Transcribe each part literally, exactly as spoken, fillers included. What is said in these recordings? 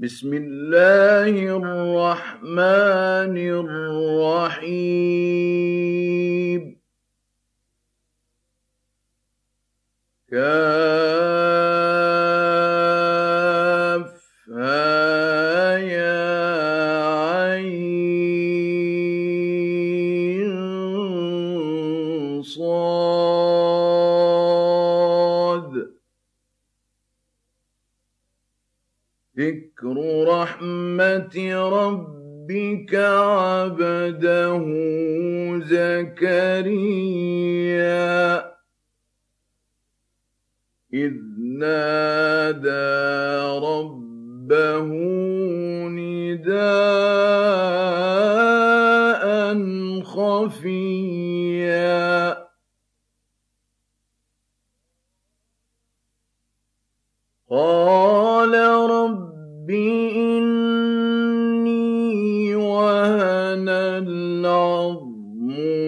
بسم الله الرحمن الرحيم كافها يا عين صاد ذكر رحمة ربك عبده زكريا إذ نادى ربه نداء خفيا قال رب إني وهن العظم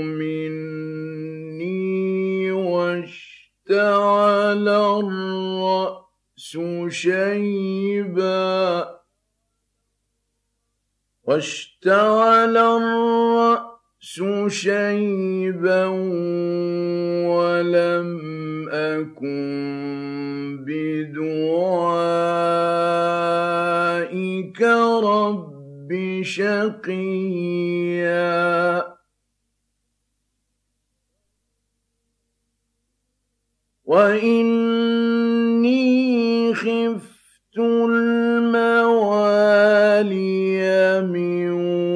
مني واشتعل الرأس شيبا واشتعل الرأس شيبا ولم أكن بدعائك رب شقيا وإني خفت الموالي من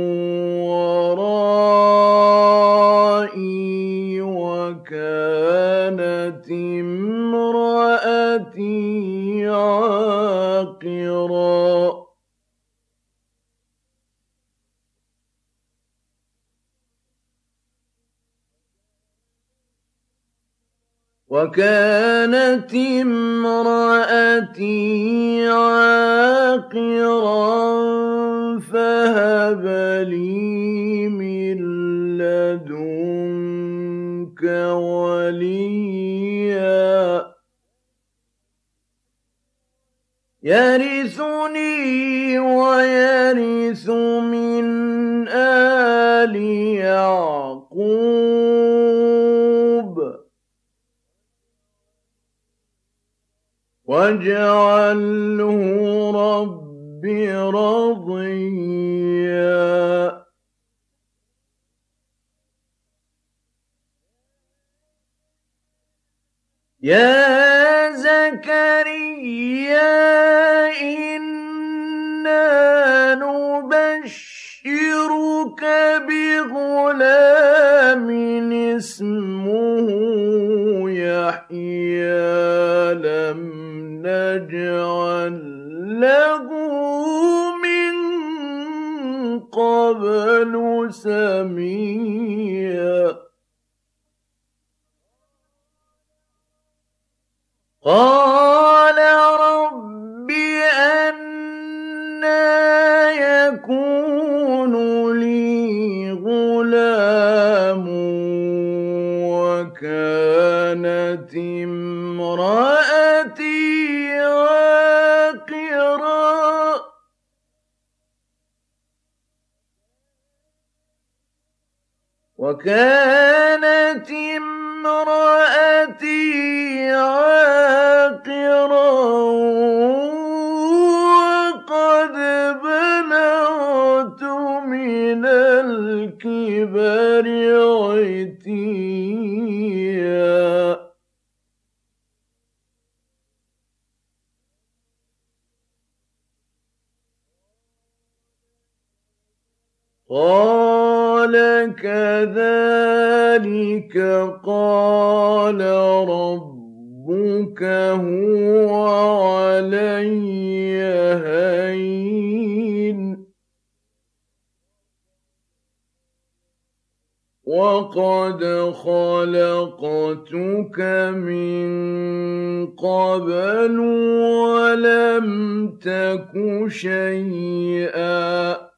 ورائي وكانت امرأتي عاقرا وكانت امرأتي عاقرا فهب لي من لدنك وليا يرثني ويرث من آل يعقوب واجعله رب رضيا يا زكريا إنا نبشرك بغلام اسمه يحيى لم نجعل له من قبل سميا قال رب أنى يكون لي غلام وكانت امرأتي عاقرا وكانت امرأتي عاقرا وقد بلغت من الكبر عتيا قال كذلك قال ربك هو علي هين وقد خلقتك من قبل ولم تك شيئا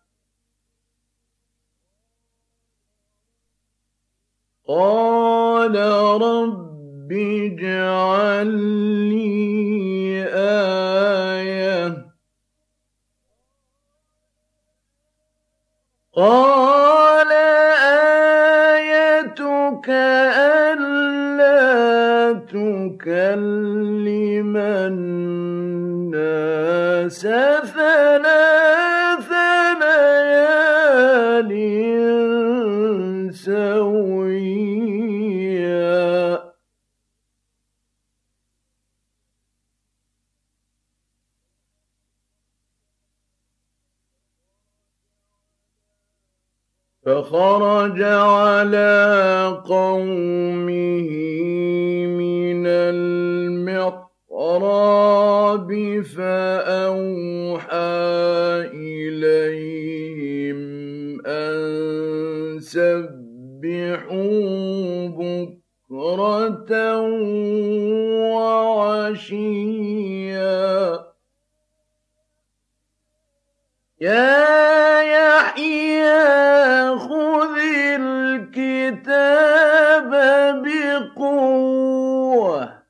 قال رب اجعل لي آية قال آيتك ألا تكلم الناس ثلاث ليال سويا. فخرج على قومه من المحراب فأوحى إليهم أن سبحوا بكرة وعشيا. يا يحيى خذ الكتاب بقوة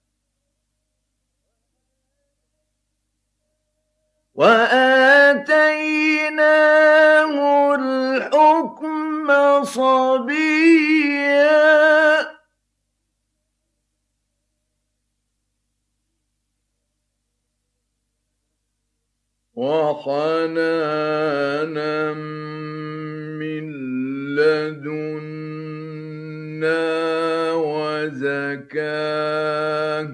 وآتيناه الحكم صبيا. وحنانا من لدنا وزكاة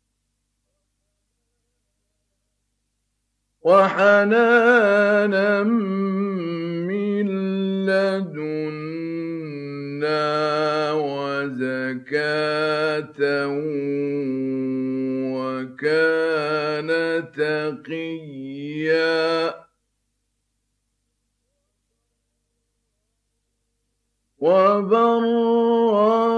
وحنانا من لدنا وزكاة وكان تقيا. وبرا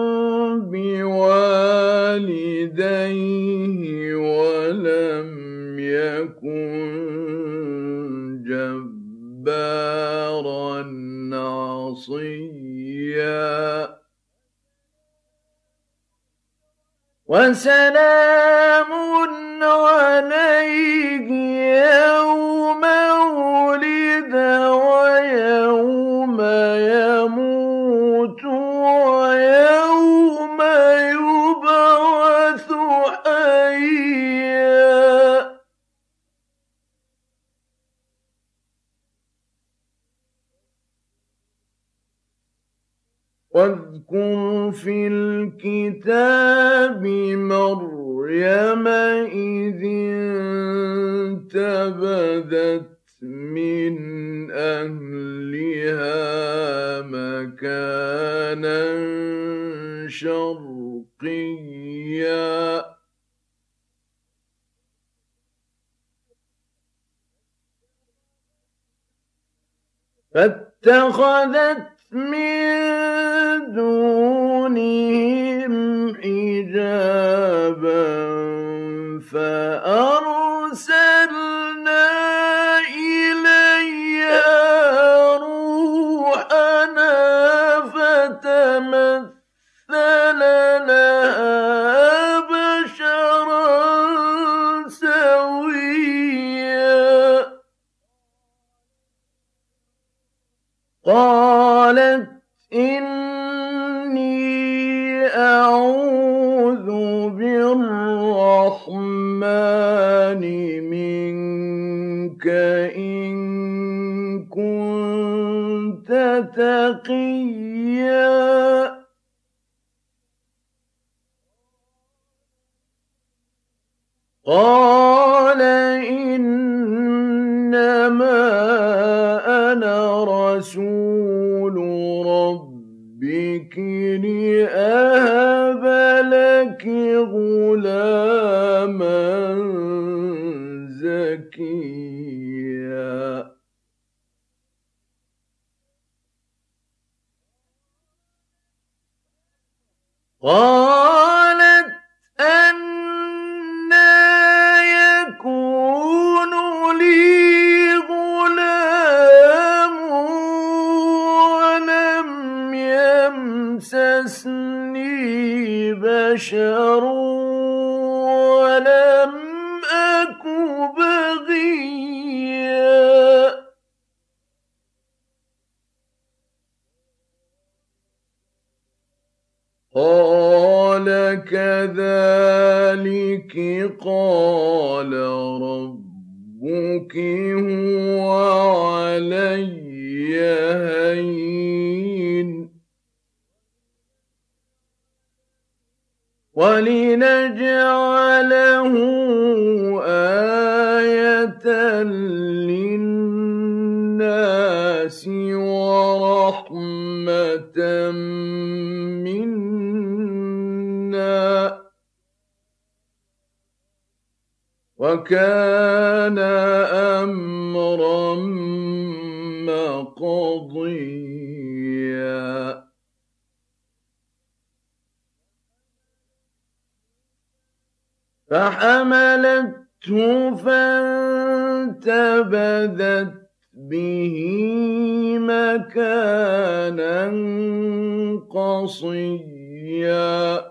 بوالديه ولم يكن جبارا عصيا. وسلام عليه يوم ولد ويوم يموت ويوم يبعث حيا. واذكر في الكتاب مريم إذ انتبذت من أهلها مكانا شرقيا. فاتخذت من دونهم حجابا فأرسلنا إليها روحنا فتمثل لها بشرا سويا. قالت إني أعوذ بالرحمن منك إن كنت تقيا. قال إنما أنا رسول ربك لأهب لك غلاما زكيا. قالت أنى يكون لي غلام ولم يمسسني بشر ولم أك بغيا. كذلك قال ربك هو علي هين ولنجعله آية للناس ورحمة منا وكان أمرا مقضيا فحملته فانتبذت به مكانا قصيا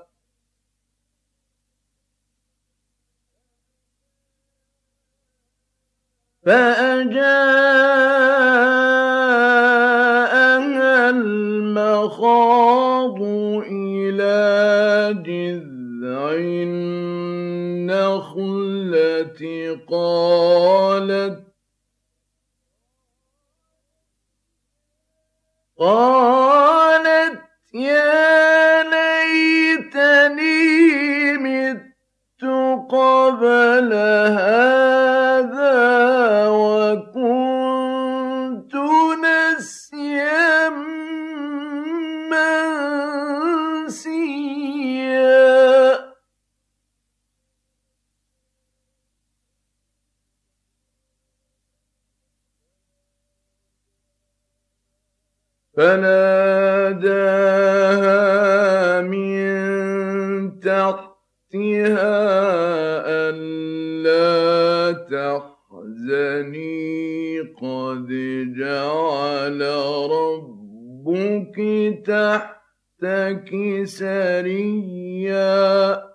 فأجاءها المخاض إلى جذع النخلة قالت قالت يا ليتني مت قبل هذا وكنت نسيا منسيا فناداها من تحتها ألا تحزني قد جعل ربك تحتك سريا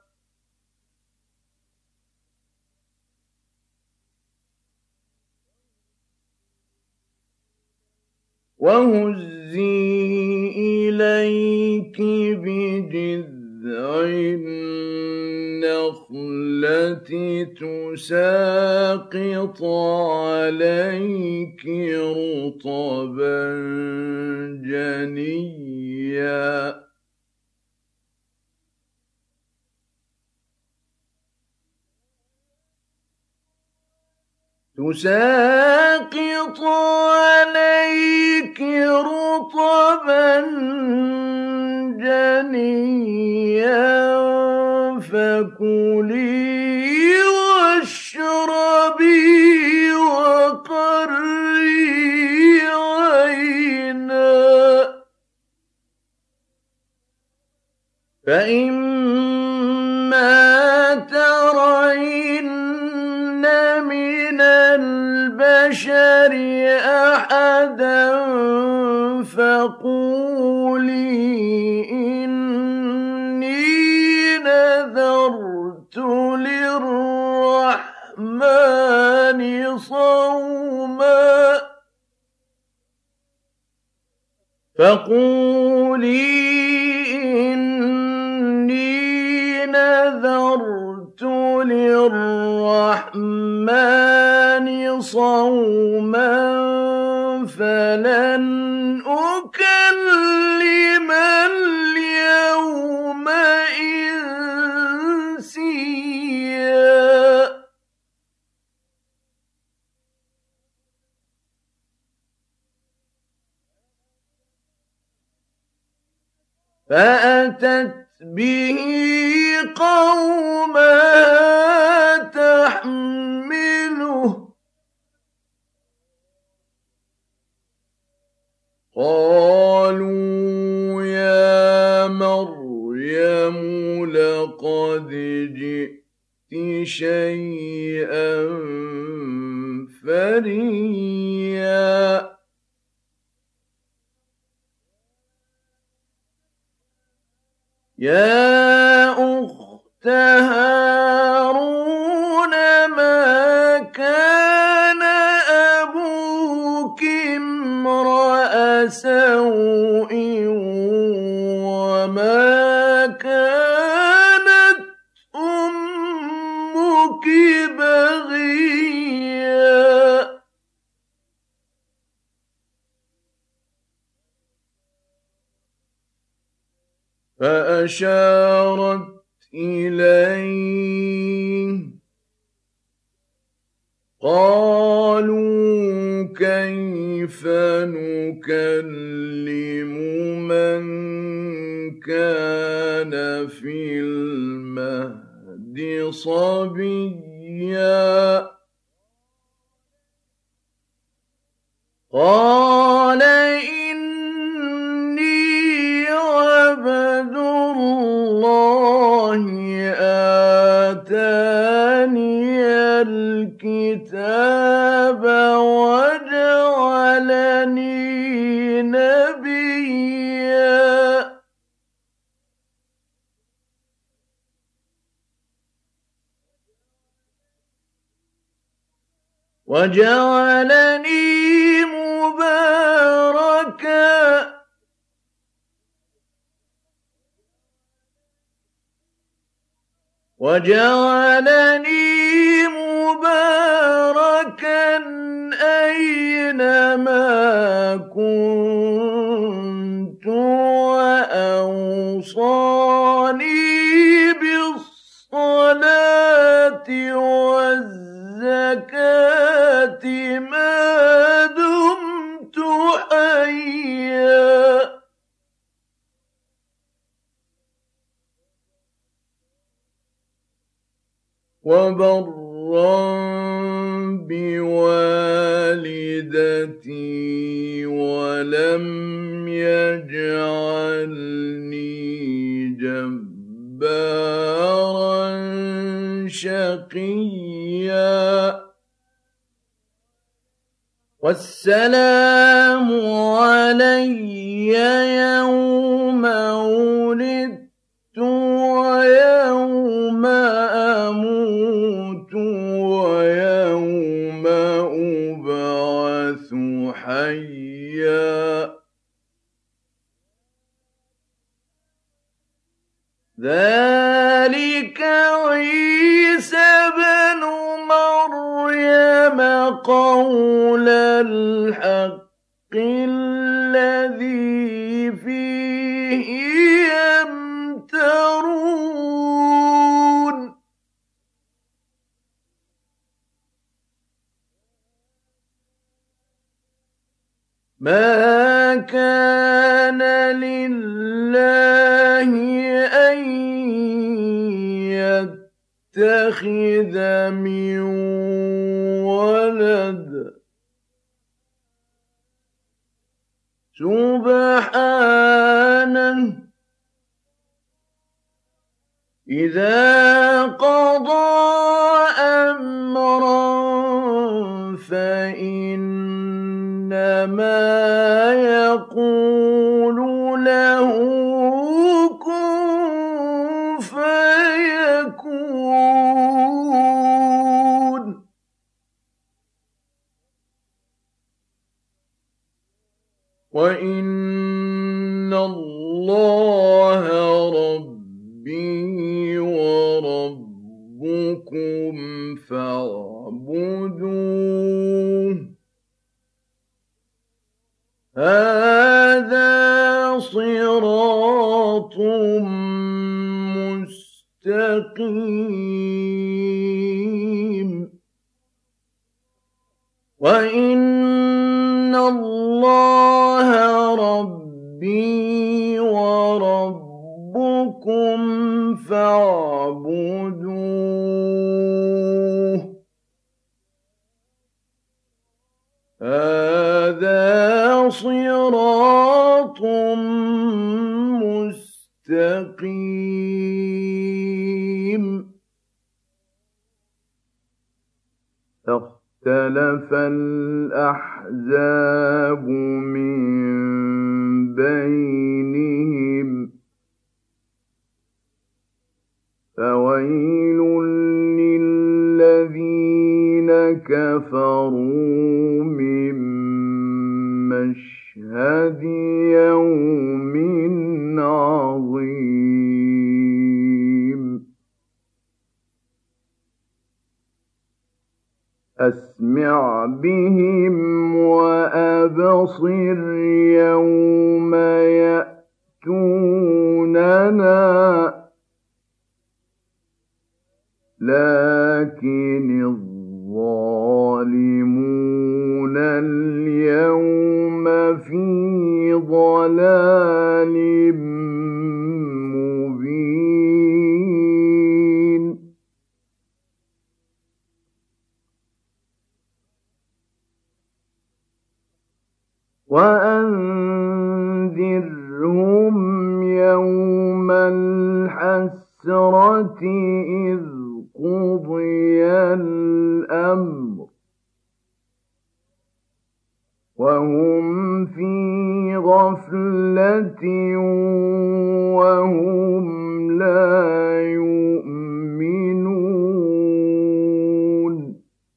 وهزي إليك بجذع النخلة تساقط عليك رطبا جنيا تساقط عليك رطبا جنيا فكلي واشربي وقري عينا فإما ترين من البشر أحدا فقولي إني نذرت للرحمن صوما فقولي إني نذرت للرحمن صوما فلن أكلم اليوم إنسيا فأتت به قومها تحمله قالوا يا مريم لقد جئت شيئا فريا يا أخت هارون ما كان أبوك امرأ سوء وما كانت فأشارت إليه قالوا كيف نكلم من كان في المهد صبيا قال إني عبد الله آتاني الكتاب وجعلني نبيا وجعلني مباركا وجعلني مباركا أينما كنت وأوصاني بالصلاة والزكاة ما دمت حيا وبرا بوالدتي ولم يجعلني جبارا شقيا والسلام علي يوم ولدت ويوم أموت ويوم أبعث حيا ذلك عيسى بن مريم قول الحق الذي فيه يمترون ما كان لله أن يتخذ من ولد سبحانه إذا قضى أمرا فإنما يقول له كن فيكون وإن الله ربي وربكم فاعبدوه هذا صراط مستقيم وإن الله ربي وربكم فاعبدوه هذا صراط مستقيم اختلف الأحزاب من بينهم فويل للذين كفروا من مشهد يوم عظيم أسمع بهم وأبصر يوم يأتوننا لكن الظالمون اليوم في ضلال مبين وأنذرهم يوم الحسرة إذ قضي الأمر وهم في غفلة وهم لا يؤمنون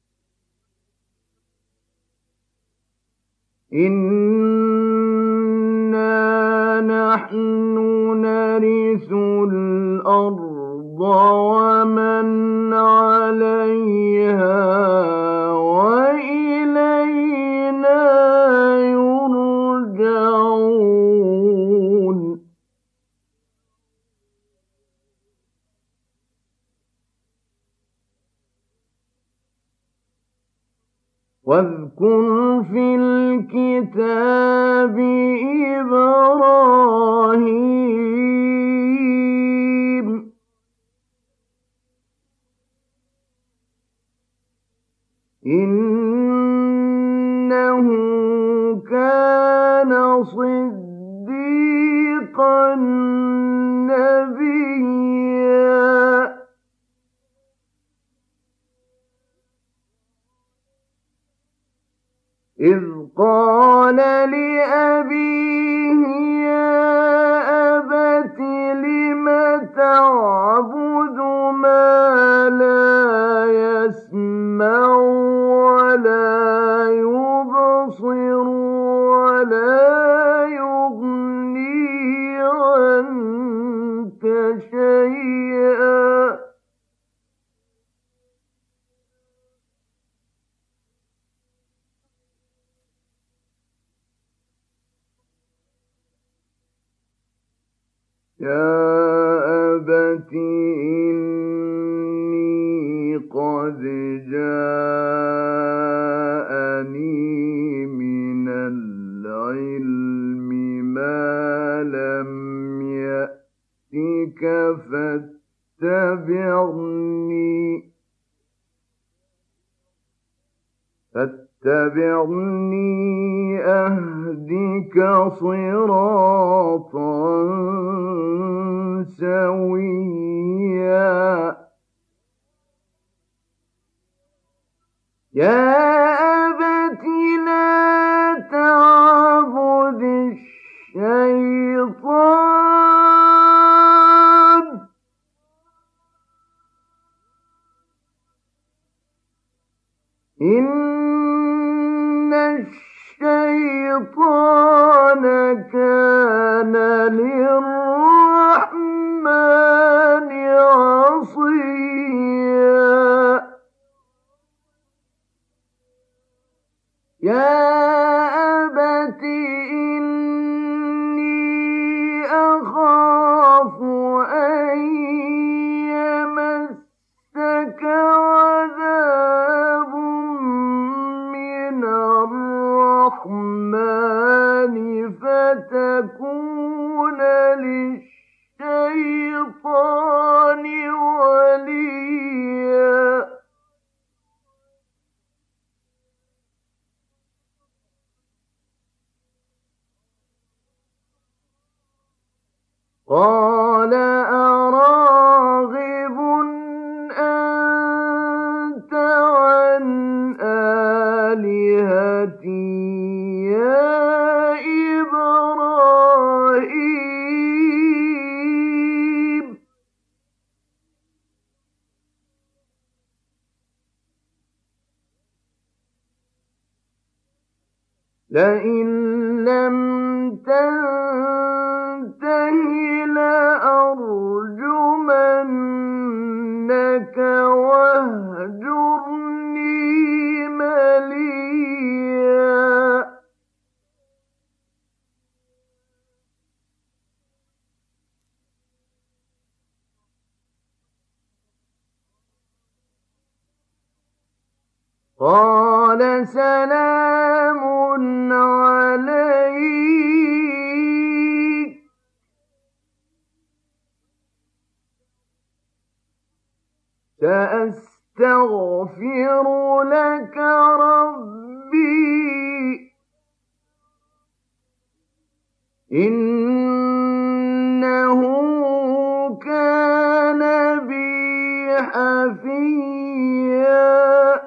إنا نحن نرث الأرض ومن عليها وإلينا يرجعون واذكر في الكتاب إبراهيم إنه كان صديقا نبيا إذ قال لأبيه يا أبت لم تعبد ما لا يسمع ولا يبصر ولا يغني عنك شيئا يا أبت إني قد جاءني من العلم ما لم يأتك فاتبعني فاتبعني أهدك صراطا سويا يا أبت لا تعبد الشيطان إن الشيطان كان للرحمن عصيا يا أبت إني أخاف أن يمسك عذاب من الرحمن فتكون للشيطان وليا قال أراغب أنت عن آلهتي يا إبراهيم لئن لم تنته لأرجمنك واهجرني مليا قال سلام عليك سأستغفر لك ربي إنه كان بي حفيا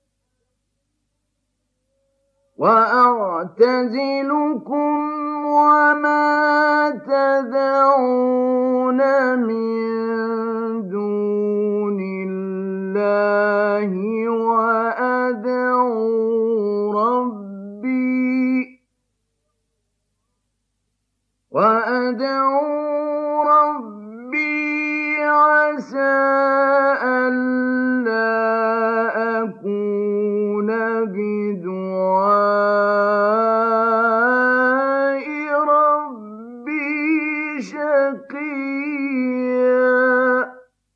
وأعتزلكم وما تدعون من دون الله وأدعو ربي وأدعو ربي عسى ألا أكون بدعاء ربي شقيا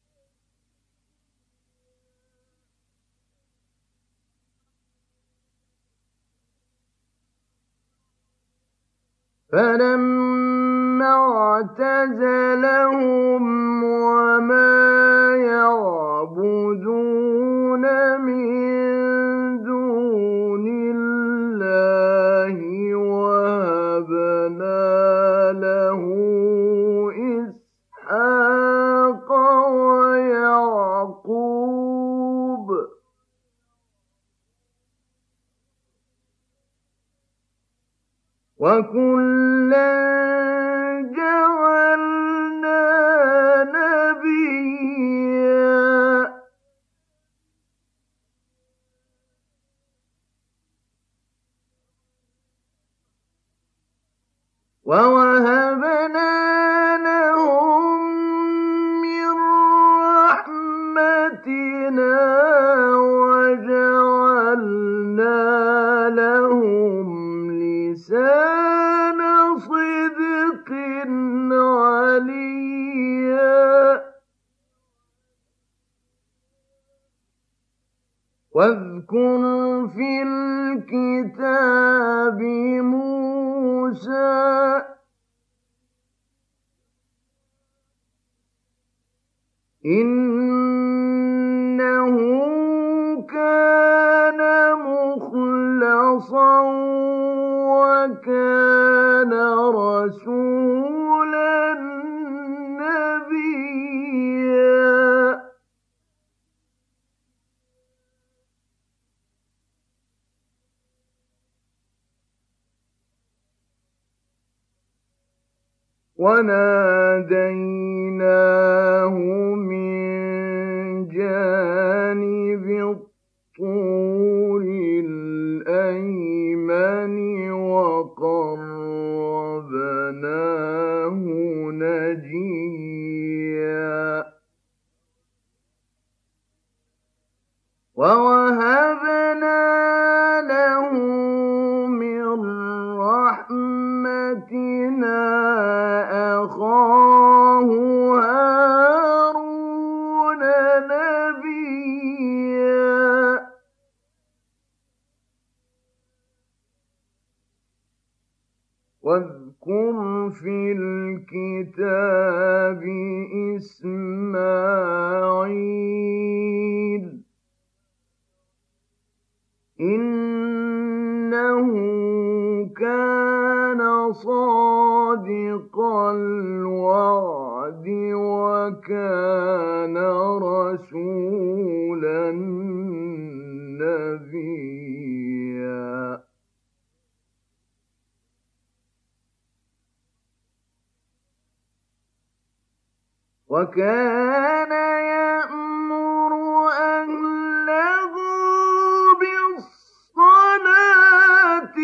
فلما اعتزلهم وما يعبدون من دون الله وهبنا له إسحاق ويعقوب وكلا جعلنا نبيا ووهبنا لهم من رحمتنا وجعلنا لهم لسان صدق عليا واذكر في الكتاب موسى إنه كان مخلصا وكان رسولا نبيا وناديناه من جانب الطور الأيمن وقربناه نجيا ووهبنا له من رحمتنا أخاه هارون نبيا واذكر في الكتاب إسماعيل إنه كان صادق الوعد وكان رسولا نبيا وكان يأمر أهله بالصلاة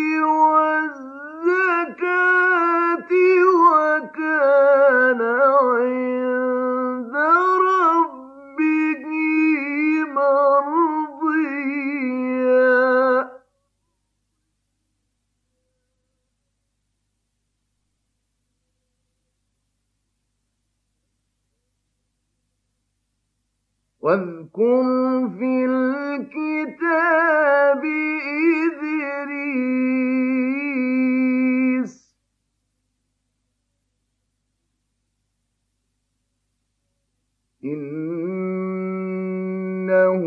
والزكاة وكان عند ربه مرضيا واذكر في الكتاب إدريس إنه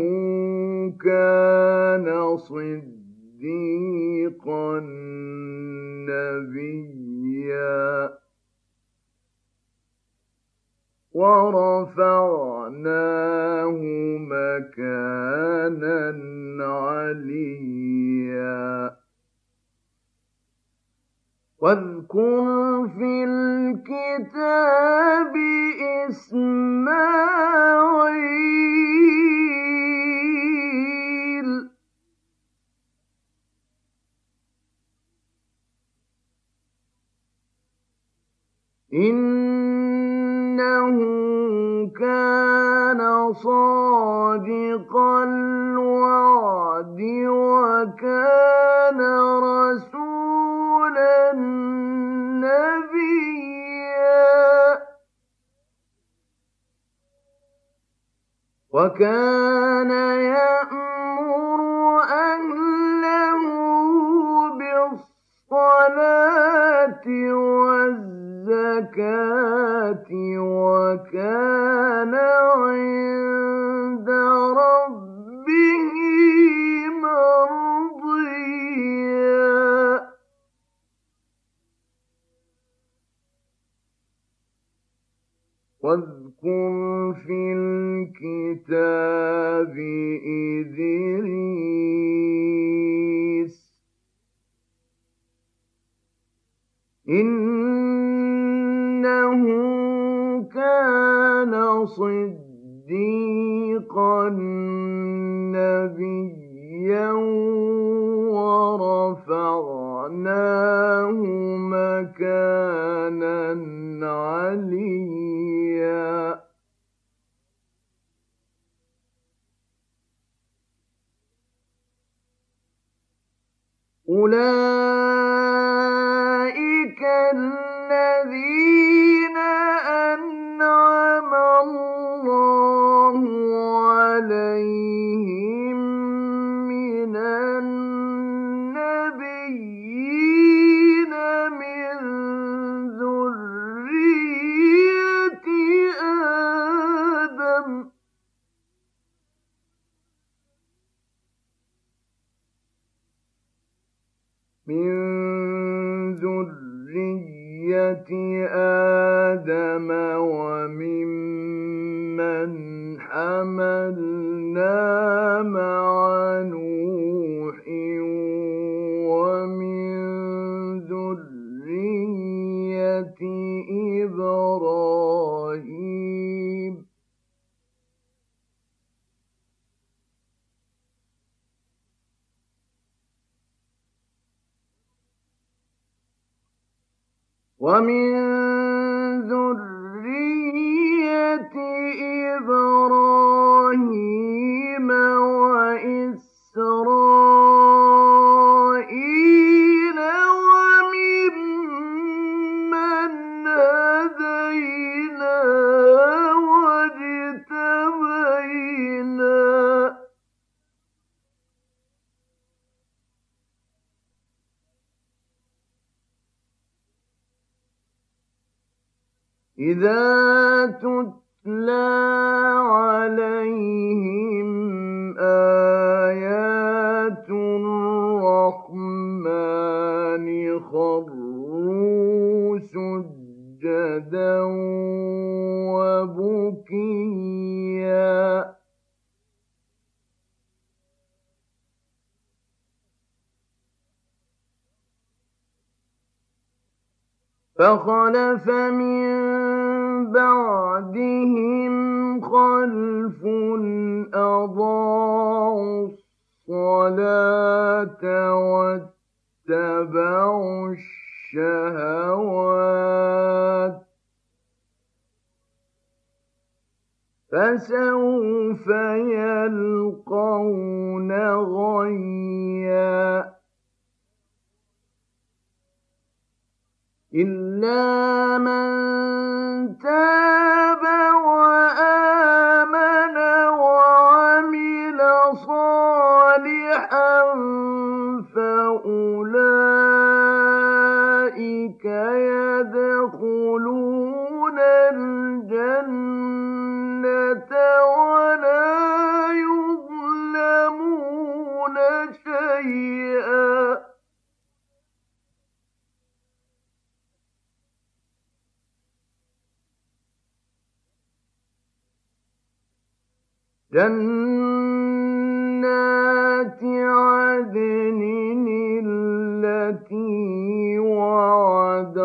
كان صديقا نبيا ورفعناه مكانا عليا واذكر في الكتاب إسماعيل إنه كان صادق الوعد وكان رسولا نبيا وكان يأمر أهله بالصلاة والزكاة وكان عند ربه مرضيا واذكر في الكتاب إدريس إنه كان صديقا نبيا ورفعناه مكانا عليا أولئك الذين أنعم الله عليهم من النبيين من ذرية آدم من ذرية آدم وممن حملنا مع نوح ومن ذرية إبراهيم ومن ذرية إبراهيم وإسرائيل وممن هدينا واجتبينا إذا تتلى عليهم آيات الرحمن خروا سجدا وبكيا فخلف من بعدهم خلف أضاعوا الصلاة واتبعوا الشهوات فسوف يلقون غيا إلا من تاب وآمن جنات عدن التي وعد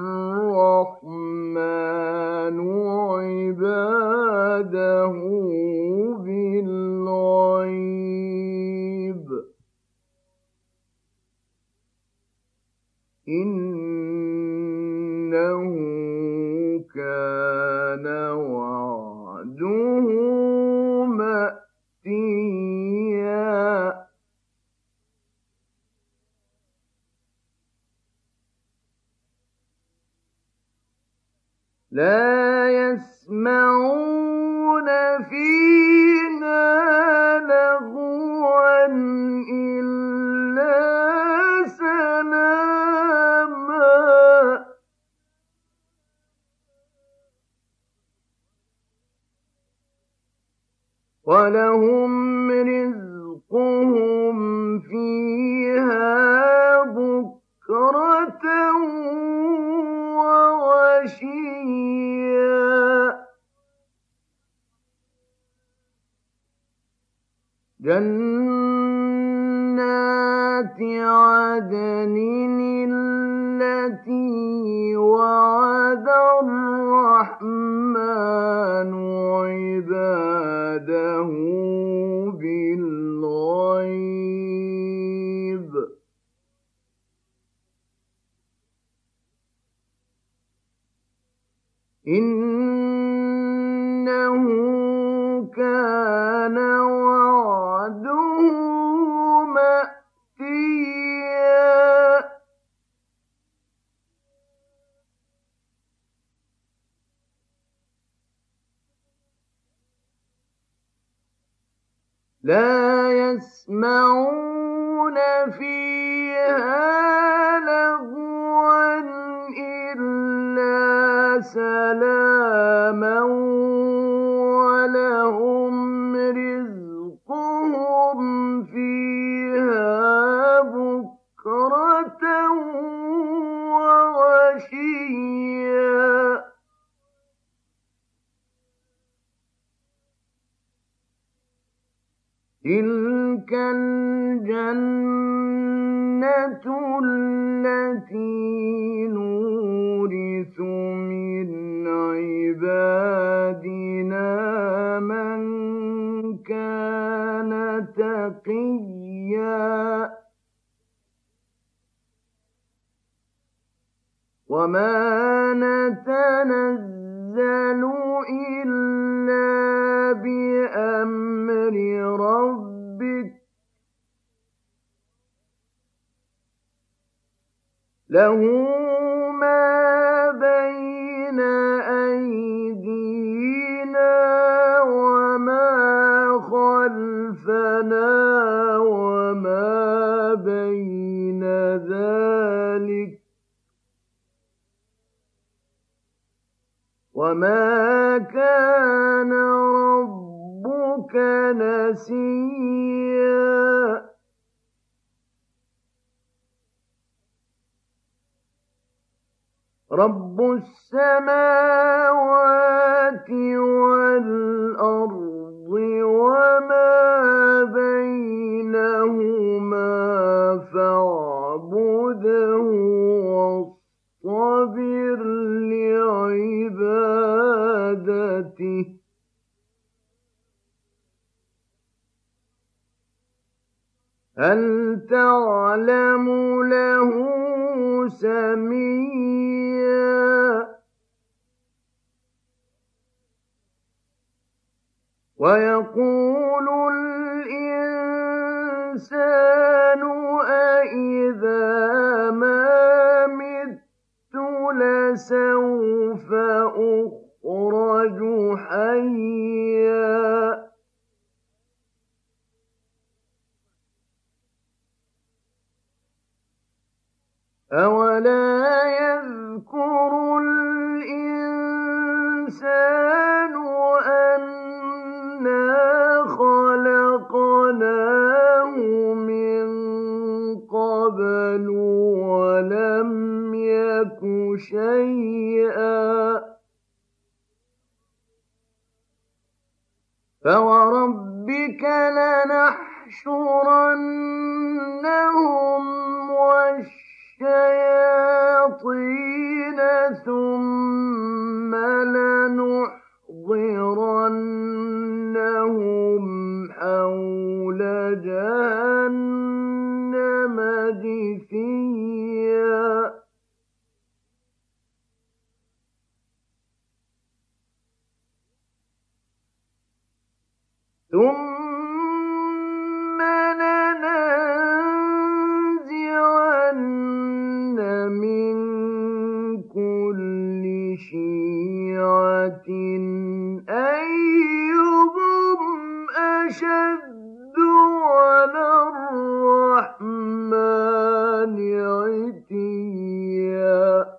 الرحمن عباده بالغيب إنه كان وعده مأتيا لا يسمعون فيها لغوا إلا سلاما ولهم رزقهم فيها بكرة وعشيا جنات عدن التي وعد الرحمن عباده بالغيب إنه كان وعده مأتيا لا يسمعون فيها لغوا إلا سلاما ولهم رزقهم فيها بكرة وعشيا تلك الجنة التي نورث من عبادنا من كان تقيا وما نتنزل إلا بأمر ربك له ما بين أيدينا وما خلفنا وما بين ذلك وما كان ربك نسيا رب السماوات والأرض وما بينهما فاعبده واصطبر لعبادته هل تعلم له سميا ويقول الإنسان أإذا ما مت لسوف أخرج حيا أولا يذكر الإنسان أنا خلقناه من قبل ولم يك شيئا فوربك لنحشرنهم والشياطين ثم لنحضرنهم حول جهنم جثيا ثم لننزعن من كل شيعة أيهم أشد على الرحمن عتيا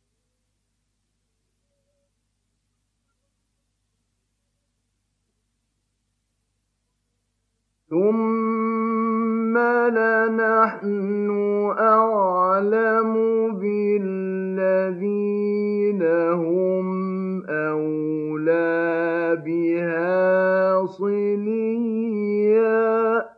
ثم لنحن أعلم بالذين هم أولى بها صليا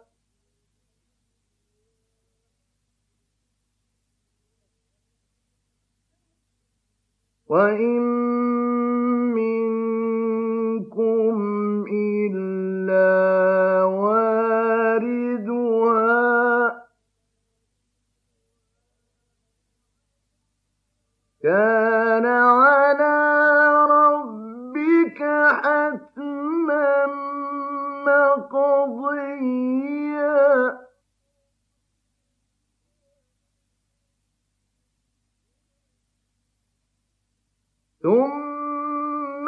وإن منكم إلا واردها كان على ربك حتما مقضيا ثم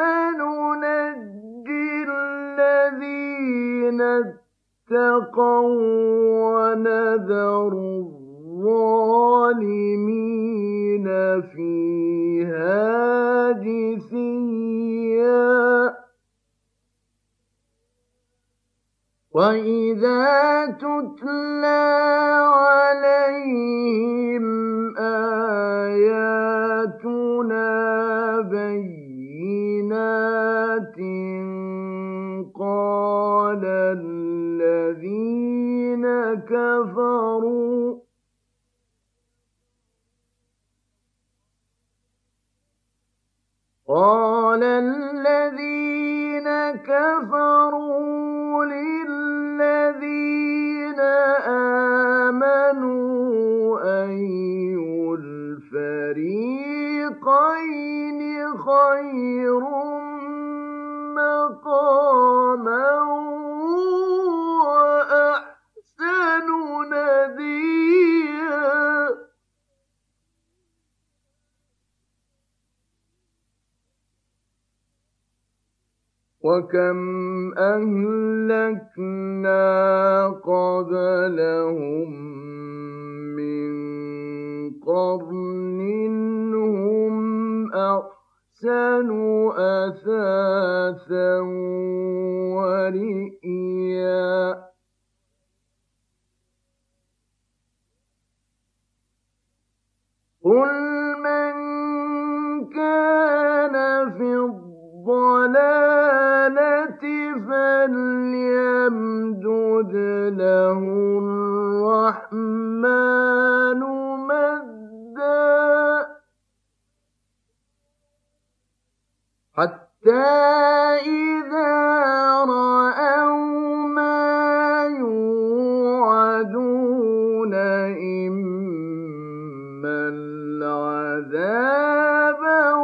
ننجي الذين اتقوا ونذر الظالمين فيها جثيا وإذا تتلى عليهم آياتنا بينات قال الذين كفروا قال الذين كفروا للذين آمنوا أي الفريقين خير مقاما وأحسن نديا وكم أهلكنا قبلهم من قرن هم أحسن أثاثا ورئيا قل من كان في الضلالة فليمدد له الرحمن مدا حتى إذا رأوا ما يوعدون إما العذاب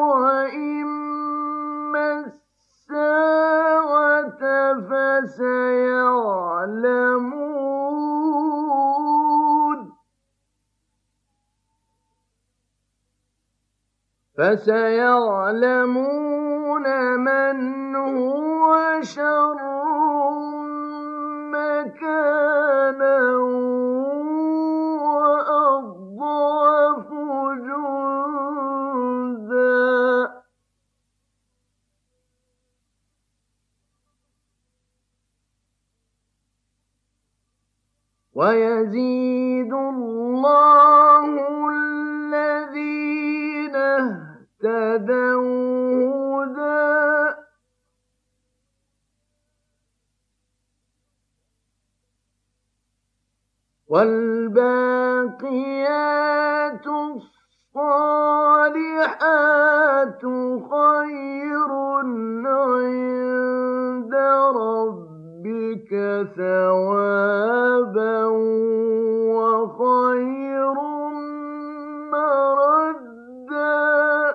وإما الساعة فسيعلمون فسيعلمون من هو شر مكانا وأضعف جندا ويزيد الله الذين اهتدوا هدى والباقيات الصالحات خير عند ربك ثوابا وخير مردا.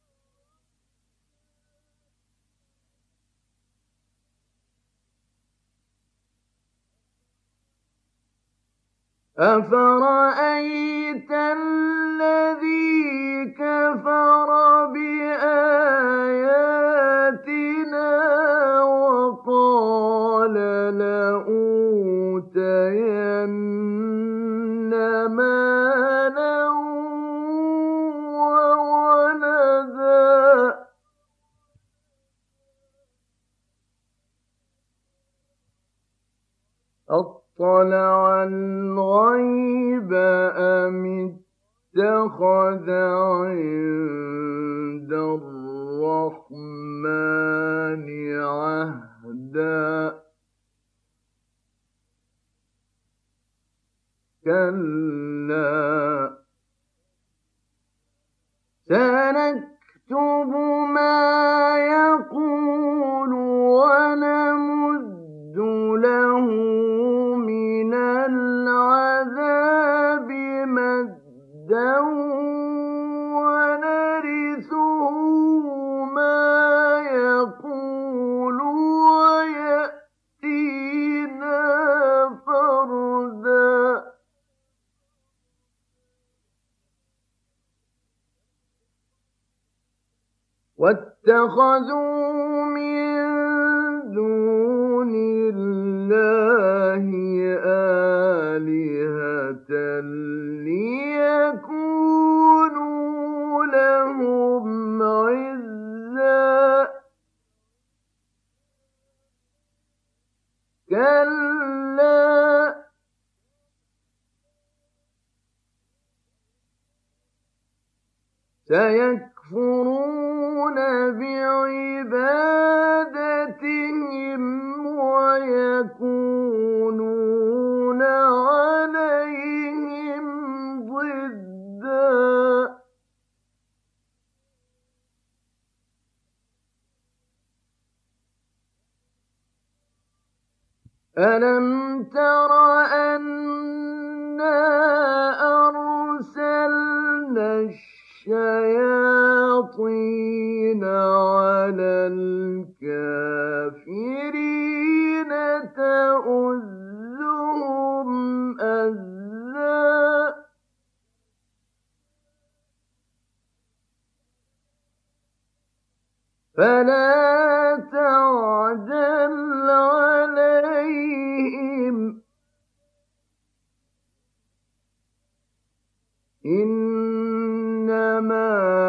أفرأيت الذي كفر بآياتنا وقال لأوتين مالا وولدا أطلع الغيب أم اتخذ عند الرحمن عهدا كلا سنكتب ما يقول ونمد له من العذاب مدا ونرثه ما يقول ويأتينا فردا. واتخذوا من دون الله آلهة ليكونوا لهم عزا كلا سيكفرون بعبادتهم ويكونون عليهم ضدا. ألم تر أنا أرسلنا الشياطين على الكافرين تؤزهم أزا فلا تعجل عليهم إنما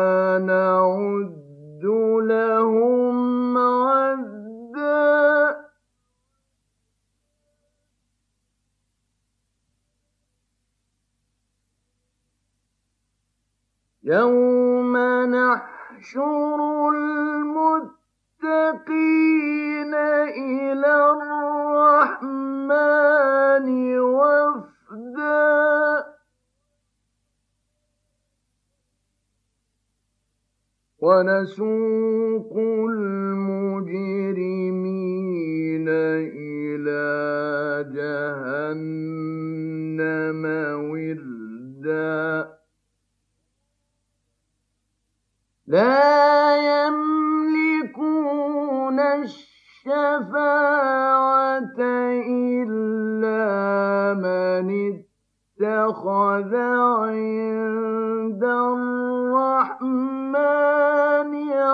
نعد لهم عدا يوم نحشر المتقين إلى الرحمن وفدا ونسوق المجرمين إلى جهنم وردا لا يملكون الشفاعة إلا من اتخذ عند الرحمن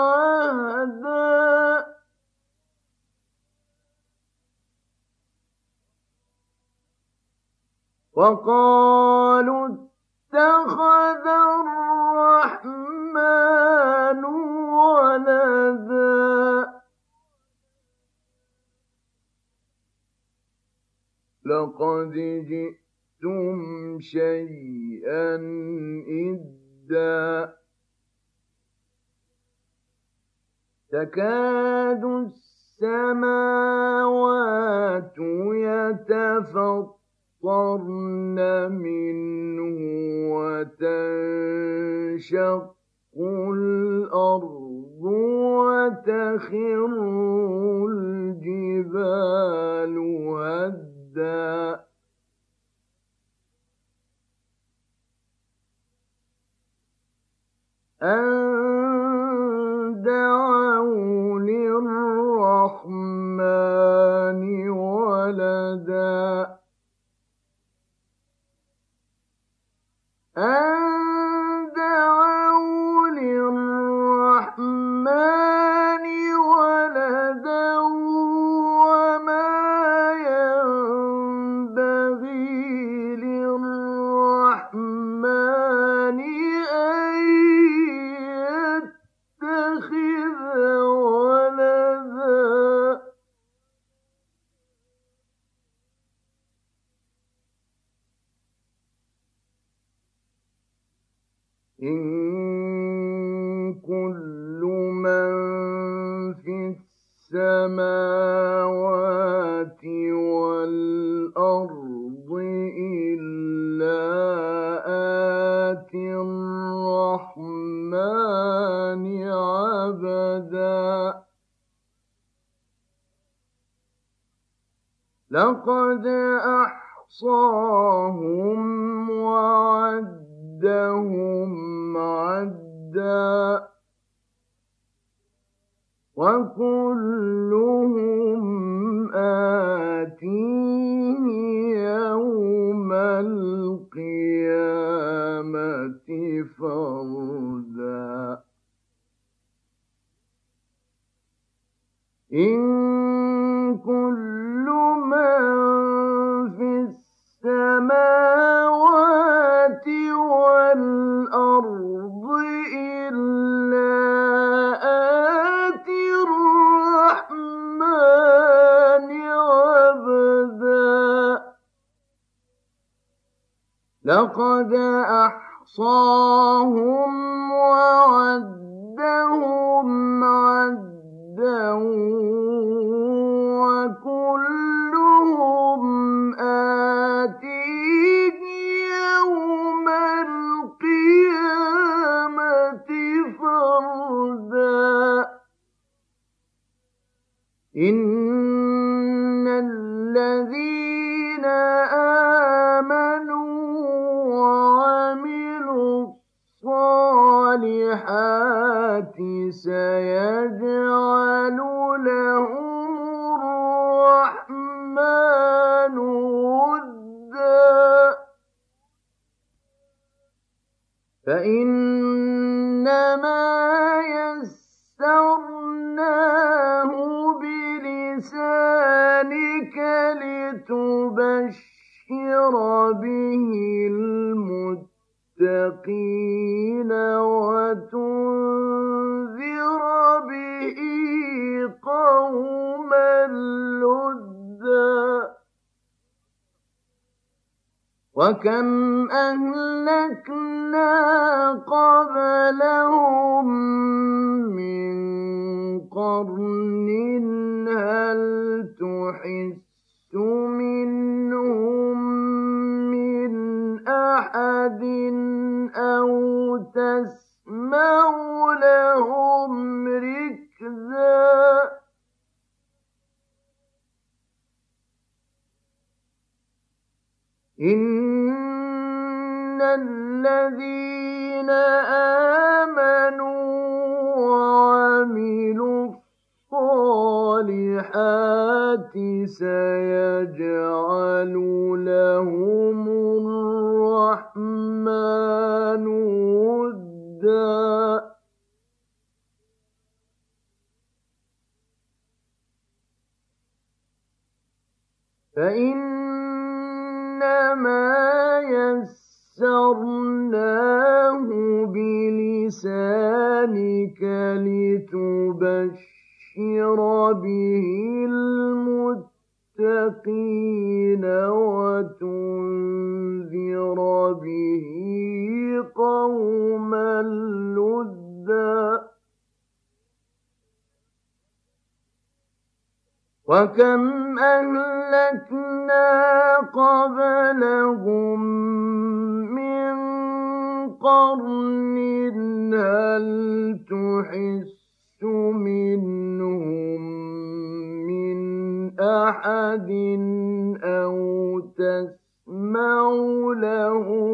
عهدا وقالوا اتخذ الرحمن ولدا لقد جئتم شيئا إدا تكاد السماوات يتفطرن يمطرن منه وتنشق الأرض وتخر الجبال هدا أن دعوا للرحمن ولدا أن دعوا للرحمن ولدا وما ينبغي للرحمن أن يتخذ ولدا إن كل من في السماوات والأرض إلا آتي الرحمن عبدا لقد أحصاهم وعدهم عدا وكلهم آتيه يوم القيامة فردا إن كل من في السماوات والأرض إلا آتي الرحمن عبدا لقد أحصاهم وعدهم عدا وكلهم آتيه يوم القيامة فردا إن الذين آمنوا وعملوا الصالحات سيجعل لهم الرحمن ودا فإنما يسرناه بلسانك لتبشر به المتقين وتنذر به قوما لدا وكم أهلكنا قبلهم من قرن هل تحس منهم من أحد أو تسمع لهم ركزا إن الذين آمنوا وعملوا الصالحات سيجعل لهم الرحمن ودا فإنما يسرناه بلسانك لتبشر به المتقين وتنذر به قوما لدا وكم أهلكنا قبلهم من قرن هل تحس منهم من أحد أو تسمع لهم